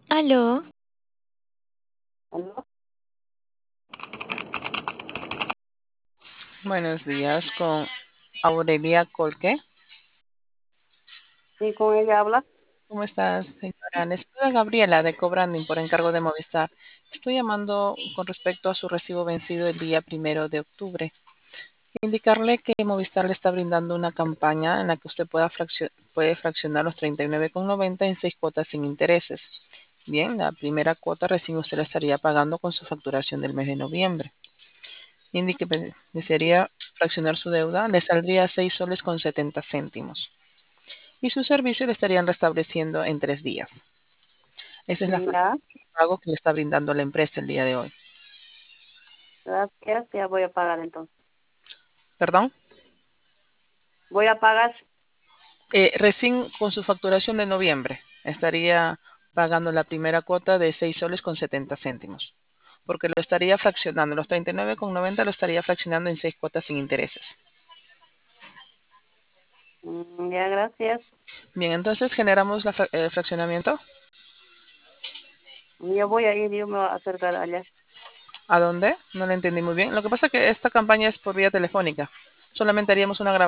Aló, ¿Aló? Buenos días, con Aurelia Colque. Sí, con ella habla. ¿Cómo estás, señora? Les saluda Gabriela de Cobranding por encargo de Movistar. Estoy llamando con respecto a su recibo vencido el día 1 de octubre. Indicarle que Movistar le está brindando una campaña en la que usted puede fraccionar los 39,90 en 6 cuotas sin intereses. Bien, la primera cuota recién usted la estaría pagando con su facturación del mes de noviembre. Indique que desearía fraccionar su deuda, le saldría 6 soles con 70 céntimos. Y su servicio le estarían restableciendo en 3 días. Esa es la forma Ya, de pago que le está brindando la empresa el día de hoy. gracias. Ya voy a pagar entonces. ¿Perdón? Voy a pagar. Recién con su facturación de noviembre estaría pagando la primera cuota de 6 soles con 70 céntimos. Porque lo estaría fraccionando, los 39,90 lo estaría fraccionando en 6 cuotas sin intereses. Ya, gracias. Bien, entonces generamos el fraccionamiento. Yo voy a ir, yo me voy a acercar allá. ¿A dónde? No lo entendí muy bien. Lo que pasa es que esta campaña es por vía telefónica. Solamente haríamos una grabación